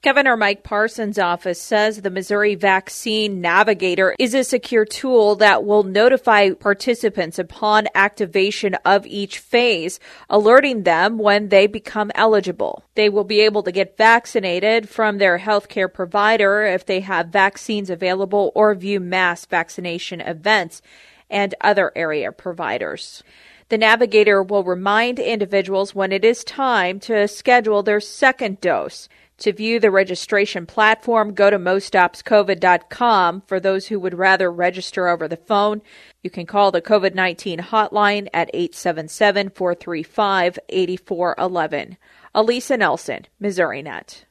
Governor Mike Parson's office says the Missouri Vaccine Navigator is a secure tool that will notify participants upon activation of each phase, alerting them when they become eligible. They will be able to get vaccinated from their healthcare provider if they have vaccines available or view mass vaccination events and other area providers. The Navigator will remind individuals when it is time to schedule their second dose. To view the registration platform, go to mostopscovid.com. For those who would rather register over the phone, you can call the COVID-19 hotline at 877-435-8411. Elisa Nelson, MissouriNet.